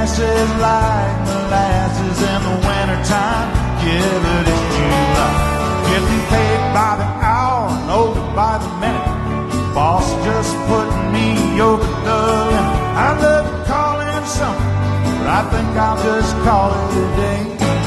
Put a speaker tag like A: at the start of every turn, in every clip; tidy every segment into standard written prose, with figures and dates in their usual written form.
A: gas is like molasses in the wintertime. Yeah, but it's July. Getting paid by the hour and over by the minute. Boss just putting me over the limit. I love calling something, but I think I'll just call it a day.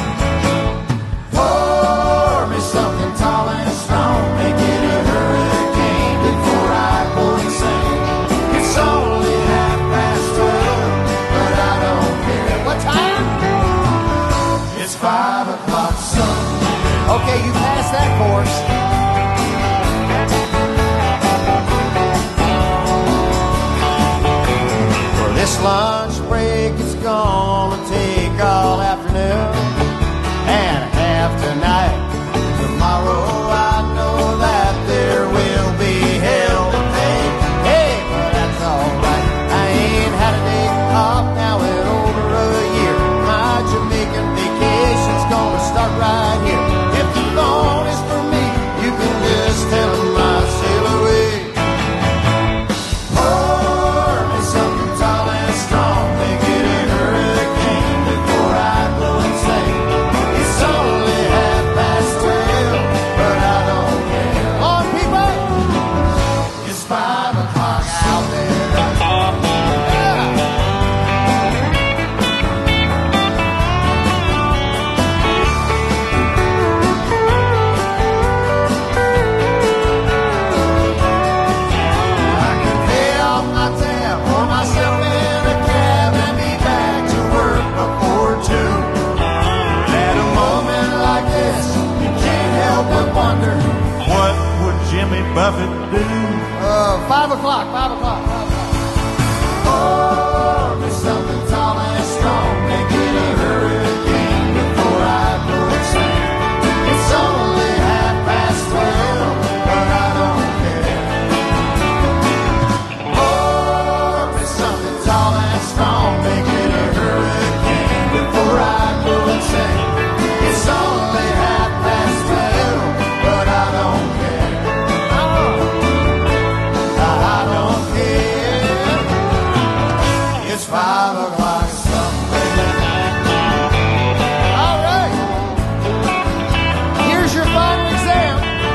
A: Pour me something tall and strong, make it a hurricane before I go insane. It's only 12:30, but I don't care.
B: What time?
A: It's 5 o'clock Sunday.
B: Okay, you passed that course. For this lunch break, it's gonna take all afternoon and half tonight. Tomorrow I know that there will be hell to pay. Hey, but that's alright. I ain't had a day off now in over a year. My Jamaican vacation's gonna start right here. If the phone is for me, you can just tell him I sail away. Pour me something tall and strong, make it a hurricane before I go insane. It's only 12:30, but I don't care. On people, it's 5 o'clock out there. I can pay off my tab, pour myself in a cab, and be back to work before 2. At a moment like this, you can't help but wonder.
A: What would Jimmy Buffett do?
B: 5 o'clock, 5 o'clock, 5 o'clock.
A: Pour me something tall and strong, make it a hurricane before I go insane. It's only 12:30, but I don't care. Pour me something tall and strong, make it a hurricane before I go insane. It's only 12:30, but I don't care. I don't care. It's 5 o'clock Sunday.
B: All right. Here's your final exam.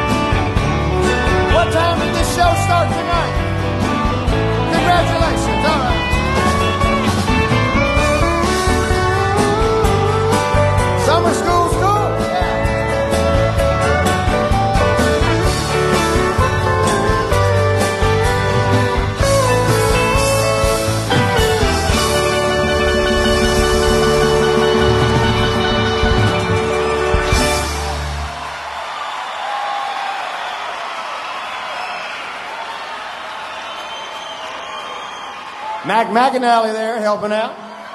B: What time did this show start tonight? Congratulations. All right. Summer school's cool. Yeah. Mac McAnally there helping out.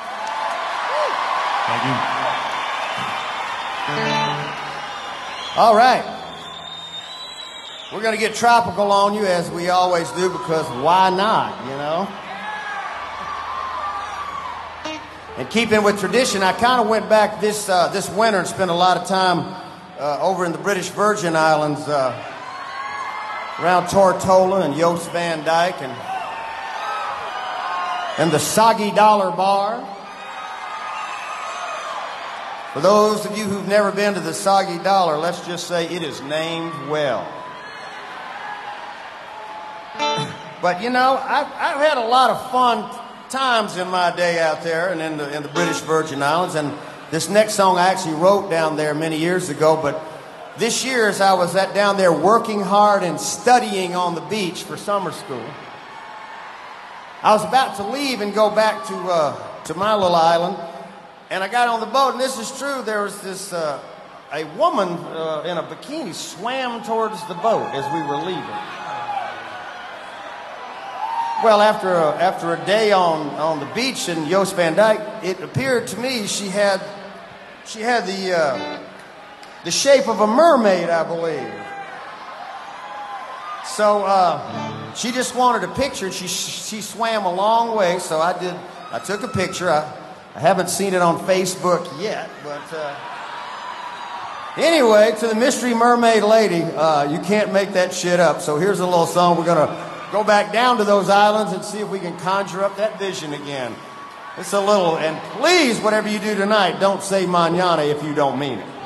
A: Thank you.
B: All right. We're going to get tropical on you as we always do because why not, you know? And keeping with tradition, I kind of went back this winter and spent a lot of time over in the British Virgin Islands around Tortola and Joost Van Dyke and the Soggy Dollar Bar. For those of you who've never been to the Soggy Dollar, let's just say it is named well. But you know, I've had a lot of fun times in my day out there and in the British Virgin Islands. And this next song I actually wrote down there many years ago. But this year, as I was down there working hard and studying on the beach for summer school, I was about to leave and go back to my little island, and I got on the boat, and this is true. There was this a woman in a bikini swam towards the boat as we were leaving. Well, after a day on the beach in Joost Van Dyke, it appeared to me she had the shape of a mermaid, I believe. So she just wanted a picture. She swam a long way, so I took a picture. I haven't seen it on Facebook yet, but anyway, to the mystery mermaid lady, you can't make that shit up. So here's a little song. We're gonna go back down to those islands and see if we can conjure up that vision again. It's a little, and please, whatever you do tonight, don't say mañana if you don't mean it.